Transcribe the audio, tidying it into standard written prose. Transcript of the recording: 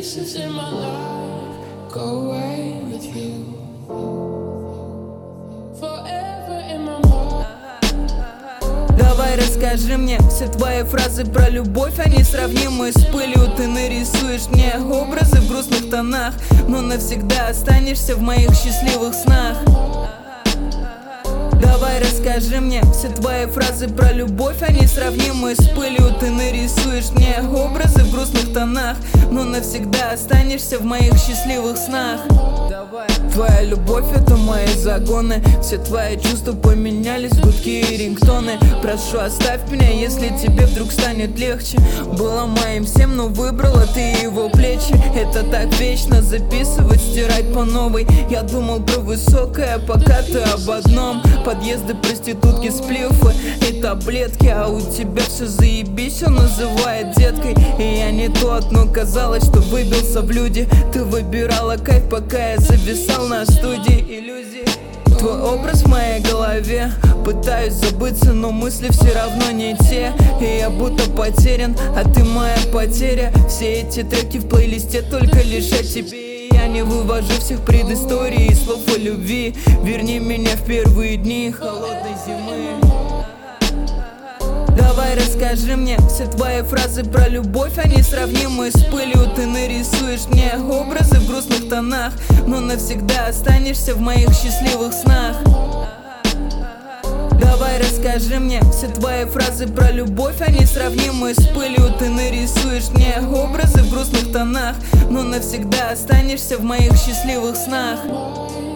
pieces in my life go away with you. Forever in my mind. Давай расскажи мне все твои фразы про любовь, они сравнимы с пылью. Ты нарисуешь мне образы в грустных тонах, но навсегда останешься в моих счастливых снах. Давай расскажи мне все твои фразы про любовь, они сравнимы с пылью. Ты нарисуешь мне образы в грустных тонах, но навсегда останешься в моих счастливых снах. Твоя любовь — это мои загоны, все твои чувства поменялись в гудки и рингтоны. Прошу, оставь меня, если тебе вдруг станет легче. Было моим всем, но выбрала ты его плечи. Это так вечно, записывать, стирать по новой. Я думал про высокое, пока ты об одном. Подъезды, проститутки, сплифы и таблетки. А у тебя все заебись, он называет деткой. И я не тот, но казалось, что выбился в люди. Ты выбирала кайф, пока я зависал на студии иллюзий. Твой образ в моей голове, пытаюсь забыться, но мысли все равно не те. И я будто потерян, а ты моя потеря. Все эти треки в плейлисте только лишь о тебе. Я не вывожу всех предысторий и слов о любви. Верни меня в первые дни холодной зимы. Давай расскажи мне все твои фразы про любовь, они сравнимы с пылью. Ты нарисуешь мне образы в грустных тонах, но навсегда останешься в моих счастливых снах. Давай расскажи мне все твои фразы про любовь, они сравнимы с пылью. Ты нарисуешь мне образы в грустных тонах, но навсегда останешься в моих счастливых снах.